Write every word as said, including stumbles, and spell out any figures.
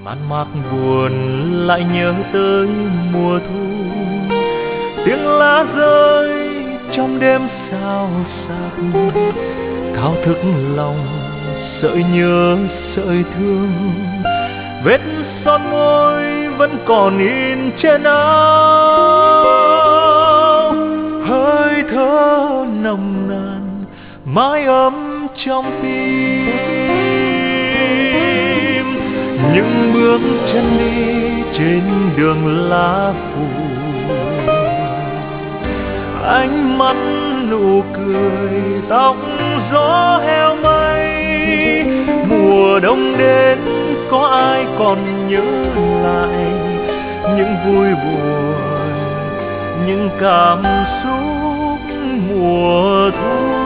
Man mác buồn lại nhớ tới mùa thu, tiếng lá rơi trong đêm sao sắc, thao thức lòng sợi nhớ sợi thương, vết son môi vẫn còn in trên áo, hơi thở nồng nàn mái ấm trong tim, những bước chân đi trên đường lá phủ, ánh mắt nụ cười tóc gió heo mây, mùa đông đến có ai còn nhớ lại những vui buồn, những cảm xúc mùa thu.